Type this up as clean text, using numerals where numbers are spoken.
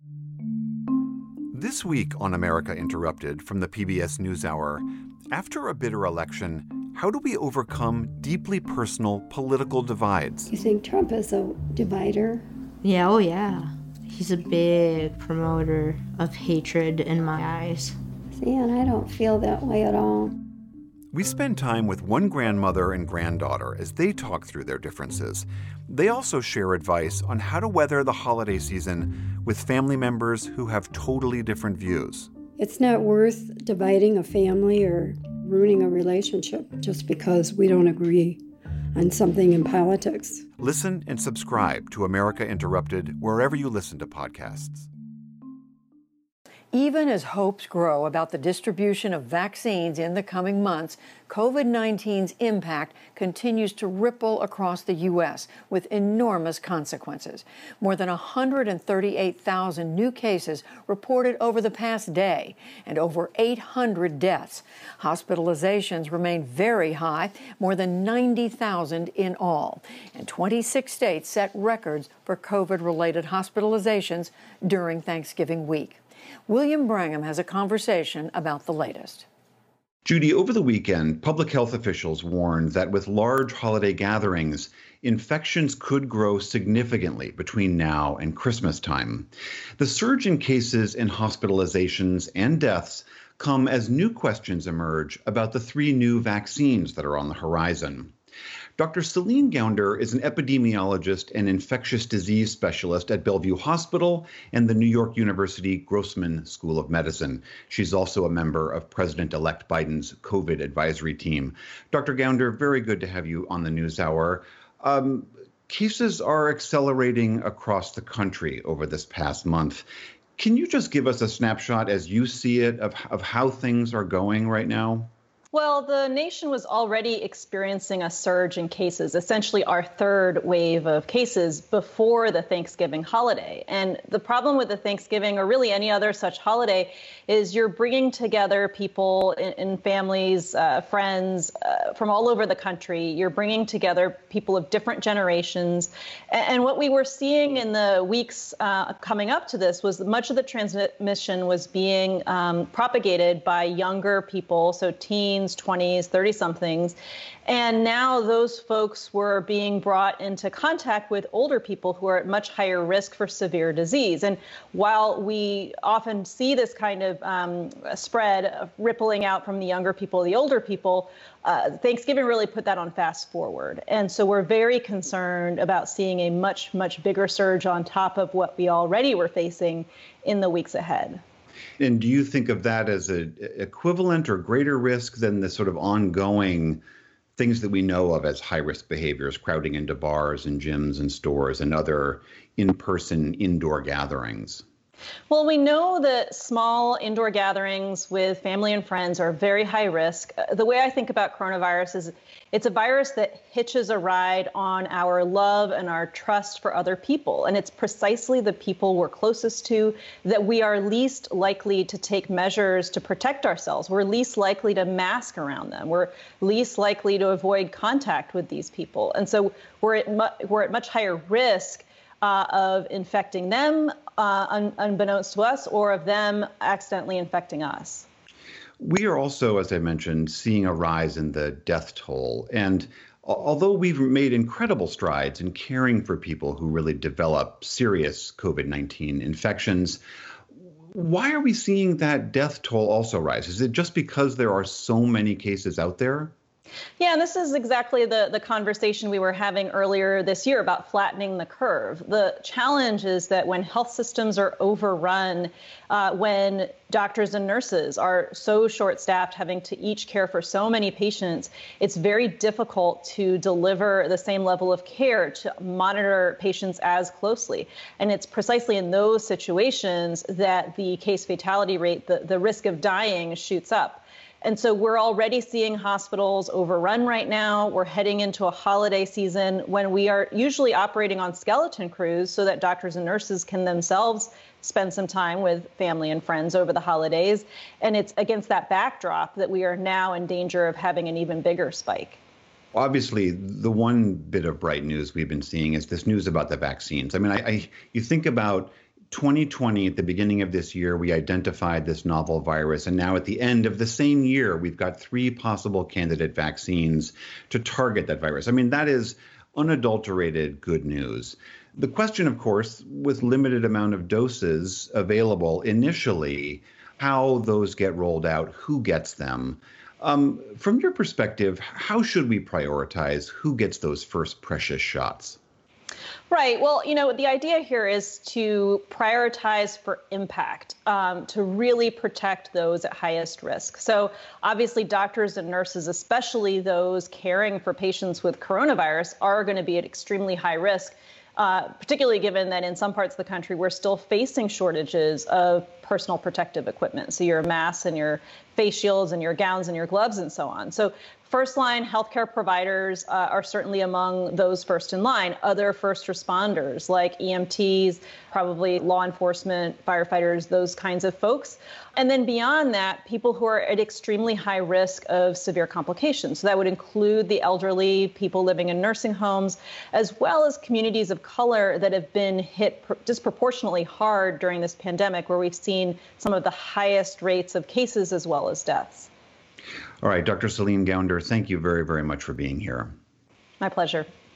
This week on America Interrupted from the PBS NewsHour, after a bitter election, how do we overcome deeply personal political divides? You think Trump is a divider? Yeah, oh yeah. He's a big promoter of hatred in my eyes. See, and I don't feel that way at all. We spend time with one grandmother and granddaughter as they talk through their differences. They also share advice on how to weather the holiday season with family members who have totally different views. It's not worth dividing a family or ruining a relationship just because we don't agree on something in politics. Listen and subscribe to America Interrupted wherever you listen to podcasts. Even as hopes grow about the distribution of vaccines in the coming months, COVID-19's impact continues to ripple across the U.S. with enormous consequences. More than 138,000 new cases reported over the past day and over 800 deaths. Hospitalizations remain very high, more than 90,000 in all. And 26 states set records for COVID-related hospitalizations during Thanksgiving week. William Brangham has a conversation about the latest. Judy, over the weekend, public health officials warned that with large holiday gatherings, infections could grow significantly between now and Christmas time. The surge in cases and hospitalizations and deaths come as new questions emerge about the 3 new vaccines that are on the horizon. Dr. Celine Gounder is an epidemiologist and infectious disease specialist at Bellevue Hospital and the New York University Grossman School of Medicine. She's also a member of President-elect Biden's COVID advisory team. Dr. Gounder, very good to have you on the NewsHour. Cases are accelerating across the country over this past month. Can you just give us a snapshot as you see it of how things are going right now? Well, the nation was already experiencing a surge in cases, essentially our third wave of cases before the Thanksgiving holiday. And the problem with the Thanksgiving, or really any other such holiday, is you're bringing together people in families, friends from all over the country. You're bringing together people of different generations. And what we were seeing in the weeks coming up to this was much of the transmission was being propagated by younger people, so teens, 20s, 30-somethings. And now those folks were being brought into contact with older people who are at much higher risk for severe disease. And while we often see this kind of spread rippling out from the younger people, the older people, Thanksgiving really put that on fast forward. And so we're very concerned about seeing a much, much bigger surge on top of what we already were facing in the weeks ahead. And do you think of that as an equivalent or greater risk than the sort of ongoing things that we know of as high-risk behaviors, crowding into bars and gyms and stores and other in-person indoor gatherings? Well, we know that small indoor gatherings with family and friends are very high risk. The way I think about coronavirus is it's a virus that hitches a ride on our love and our trust for other people. And it's precisely the people we're closest to that we are least likely to take measures to protect ourselves. We're least likely to mask around them. We're least likely to avoid contact with these people. And so we're at much higher risk of infecting them unbeknownst to us, or of them accidentally infecting us. We are also, as I mentioned, seeing a rise in the death toll. And although we've made incredible strides in caring for people who really develop serious COVID-19 infections, why are we seeing that death toll also rise? Is it just because there are so many cases out there? Yeah, and this is exactly the conversation we were having earlier this year about flattening the curve. The challenge is that when health systems are overrun, when doctors and nurses are so short-staffed, having to each care for so many patients, it's very difficult to deliver the same level of care, to monitor patients as closely. And it's precisely in those situations that the case fatality rate, the risk of dying, shoots up. And so we're already seeing hospitals overrun right now. We're heading into a holiday season when we are usually operating on skeleton crews so that doctors and nurses can themselves spend some time with family and friends over the holidays. And it's against that backdrop that we are now in danger of having an even bigger spike. Obviously, the one bit of bright news we've been seeing is this news about the vaccines. I mean, you think about 2020, at the beginning of this year, we identified this novel virus. And now at the end of the same year, we've got 3 possible candidate vaccines to target that virus. I mean, that is unadulterated good news. The question, of course, with limited amount of doses available initially, how those get rolled out, who gets them. From your perspective, how should we prioritize who gets those first precious shots? Right. Well, the idea here is to prioritize for impact, to really protect those at highest risk. So obviously, doctors and nurses, especially those caring for patients with coronavirus, are going to be at extremely high risk, particularly given that in some parts of the country, we're still facing shortages of personal protective equipment. So your masks and your face shields and your gowns and your gloves and so on. So first-line healthcare providers are certainly among those first in line. Other first responders like EMTs, probably law enforcement, firefighters, those kinds of folks. And then beyond that, people who are at extremely high risk of severe complications. So that would include the elderly, people living in nursing homes, as well as communities of color that have been hit disproportionately hard during this pandemic, where we've seen some of the highest rates of cases as well as deaths. All right, Dr. Celine Gounder, thank you very, very much for being here. My pleasure.